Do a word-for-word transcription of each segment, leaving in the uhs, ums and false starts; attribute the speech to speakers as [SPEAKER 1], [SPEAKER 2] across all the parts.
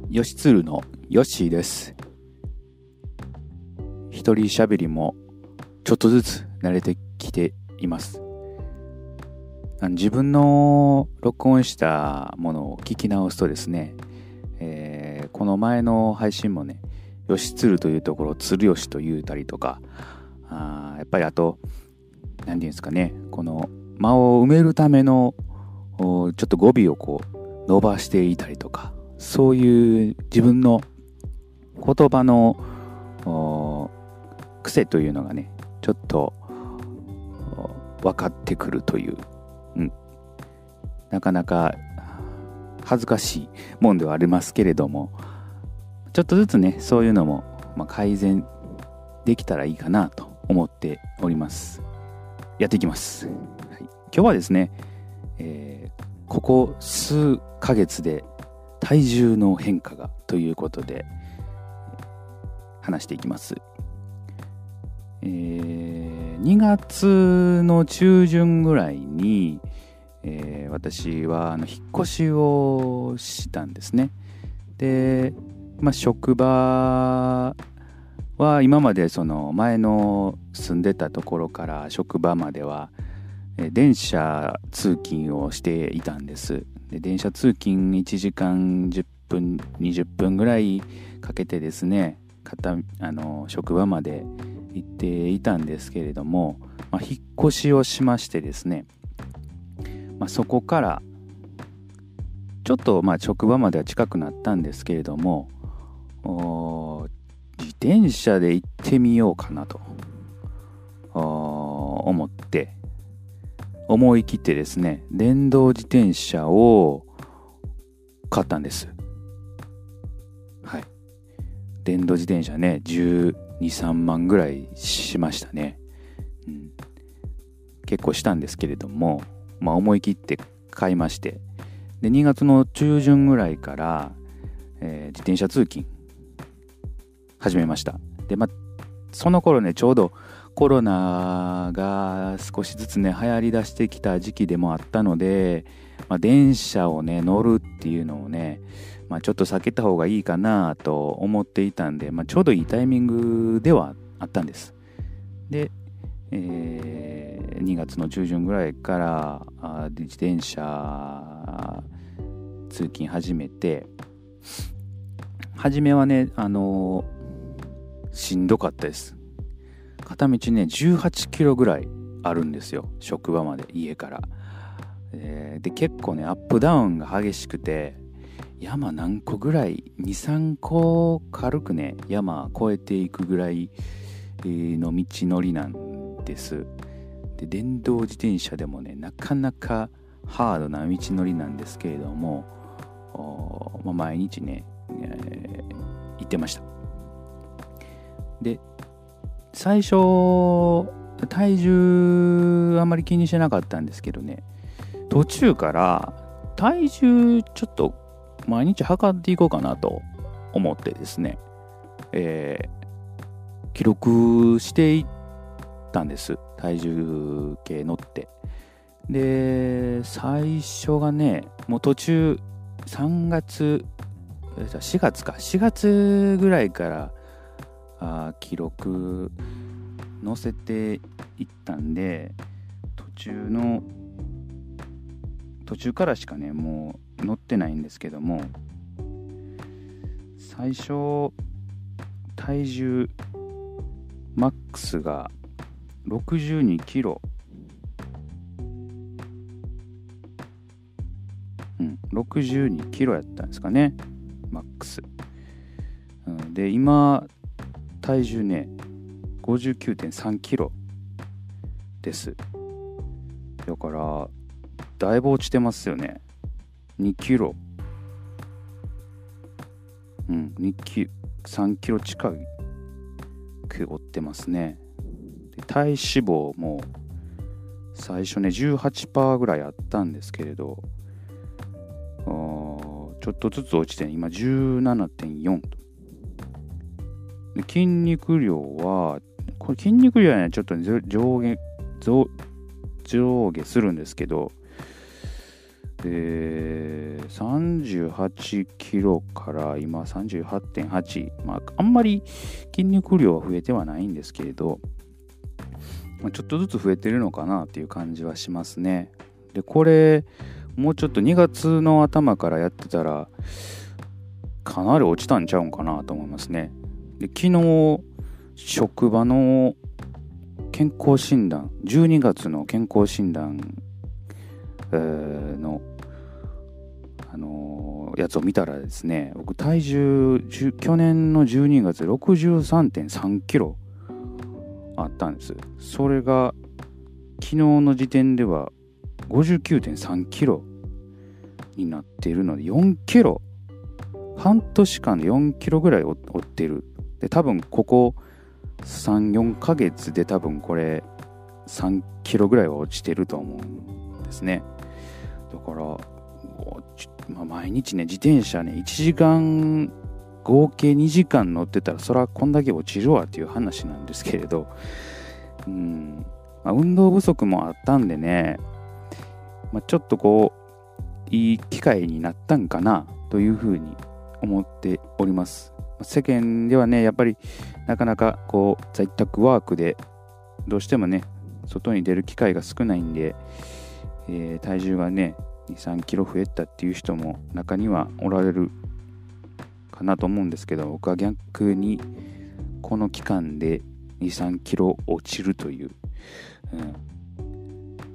[SPEAKER 1] よしつるのヨッシーです。一人喋りもちょっとずつ慣れてきています。自分の録音したものを聞き直すとですね、えー、この前の配信もね、よしつるというところをつるよしと言うたりとか、あやっぱりあと何て言うんですかね、この間を埋めるためのちょっと語尾をこう伸ばしていたりとか、そういう自分の言葉の癖というのがね、ちょっと分かってくるという、うん、なかなか恥ずかしいもんではありますけれども、ちょっとずつね、そういうのも、まあ、改善できたらいいかなと思っております。やっていきます。はい、今日はですね、えー、ここ数ヶ月で体重の変化がということで話していきます。えー、にがつの中旬ぐらいに、えー、私はあの引っ越しをしたんですね。で、まあ、職場は今までその前の住んでたところから職場までは電車通勤をしていたんです。で、電車通勤いちじかんじゅっぷんにじゅっぷんぐらいかけてですね、片あの職場まで行っていたんですけれども、まあ、引っ越しをしましてですね、まあ、そこからちょっとまあ職場までは近くなったんですけれども、自転車で行ってみようかなと思って思い切ってですね、電動自転車を買ったんです。はい。電動自転車ね、じゅうに、さんまんぐらいしましたね。うん、結構したんですけれども、まあ思い切って買いまして、でにがつの中旬ぐらいから、えー、自転車通勤始めました。で、まあその頃ね、ちょうどコロナが少しずつね流行り出してきた時期でもあったので、まあ、電車をね乗るっていうのをね、まあ、ちょっと避けた方がいいかなと思っていたんで、まあ、ちょうどいいタイミングではあったんです。で、えー、にがつの中旬ぐらいからあ自転車通勤始めて、初めはねあのー、しんどかったです。片道ねじゅうはちキロぐらいあるんですよ、職場まで家から。えー、で結構ねアップダウンが激しくて、山何個ぐらい に,さん 個軽くね山越えていくぐらいの道のりなんです。で電動自転車でもねなかなかハードな道のりなんですけれども、まあ、毎日ね、えー、行ってました。で最初体重あんまり気にしてなかったんですけどね、途中から体重ちょっと毎日測っていこうかなと思ってですね、えー、記録していったんです。体重計乗って。で最初がねもう途中さんがつしがつかしがつぐらいからあ記録載せていったんで、途中の途中からしかねもう載ってないんですけども、最初体重マックスがろくじゅうにキロ、うんろくじゅうにキロやったんですかね、マックス。うん、で今体重ね ごじゅうきゅうてんさんキロです。だからだいぶ落ちてますよね。にキロ、うんにキロさんキロ近く落ってますね。で体脂肪も最初ね じゅうはちパーセント ぐらいあったんですけれど、ちょっとずつ落ちて今 じゅうななてんよん と。で筋肉量はこれ筋肉量はねちょっと上下上上下するんですけど、 で、さんじゅうはちキロから今 さんじゅうはちてんはち、まあ、あんまり筋肉量は増えてはないんですけれど、まあ、ちょっとずつ増えてるのかなっていう感じはしますね。で、これもうちょっとにがつの頭からやってたらかなり落ちたんちゃうんかなと思いますね。で、昨日職場の健康診断、じゅうにがつの健康診断、えー、のあのー、やつを見たらですね、僕体重去年のじゅうにがつ ろくじゅうさんてんさんキロあったんです。それが昨日の時点では ごじゅうきゅうてんさんキロになっているので、よんキロ、半年間でよんキロぐらい落ってる。で、多分ここさん、よんかげつで多分これさんキロぐらいは落ちてると思うんですね。だからまあ、毎日ね、自転車ねいちじかん合計にじかん乗ってたらそらこんだけ落ちるわっていう話なんですけれど、うん、まあ、運動不足もあったんでね、まあ、ちょっとこういい機会になったんかなというふうに思っております。世間ではね、やっぱりなかなかこう在宅ワークでどうしてもね外に出る機会が少ないんで、えー、体重がねに、さんキロ増えたっていう人も中にはおられるかなと思うんですけど、僕は逆にこの期間でに、さんキロ落ちるという、うん、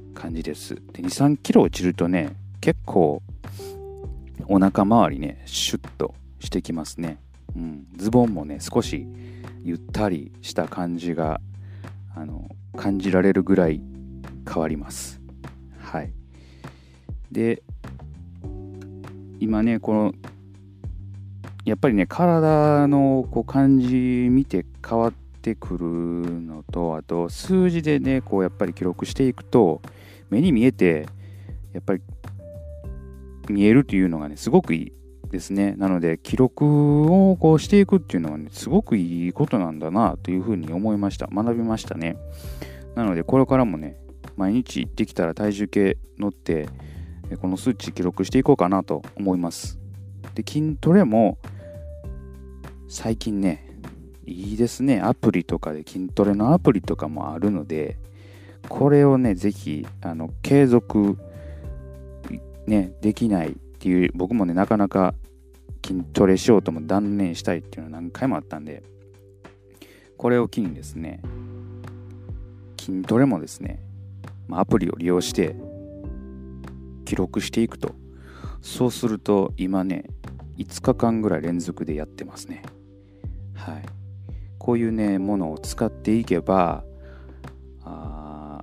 [SPEAKER 1] 感じです。で、に、さんキロ落ちるとね、結構お腹周りねシュッとしてきますね。うん、ズボンもね少しゆったりした感じがあの感じられるぐらい変わります。はい。で、今ねこのやっぱりね体のこう感じ見て変わってくるのと、あと数字でねこうやっぱり記録していくと目に見えてやっぱり見えるというのがねすごくいいですね。なので記録をこうしていくっていうのはねすごくいいことなんだなというふうに思いました。学びましたね。なのでこれからもね毎日できたら体重計乗ってこの数値記録していこうかなと思います。で、筋トレも最近ねいいですね。アプリとかで筋トレのアプリとかもあるので、これをねぜひあの継続ねできないっていう、僕もねなかなか筋トレしようとも断念したいっていうのは何回もあったんで、これを機にですね筋トレもですね、まあ、アプリを利用して記録していくと、そうすると今ねいつかかんぐらい連続でやってますね。はい。こういうねものを使っていけばあ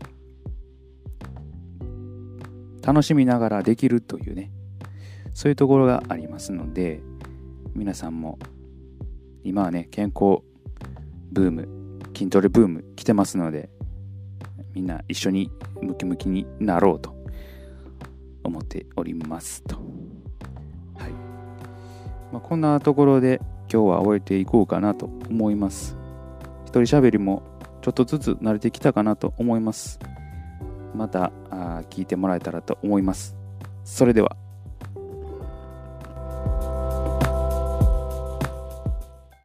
[SPEAKER 1] 楽しみながらできるというね、そういうところがありますので、皆さんも今はね健康ブーム、筋トレブーム来てますので、みんな一緒にムキムキになろうと思っておりますと。はい。まあ、こんなところで今日は終えていこうかなと思います。一人喋りもちょっとずつ慣れてきたかなと思います。またあ聞いてもらえたらと思います。それでは。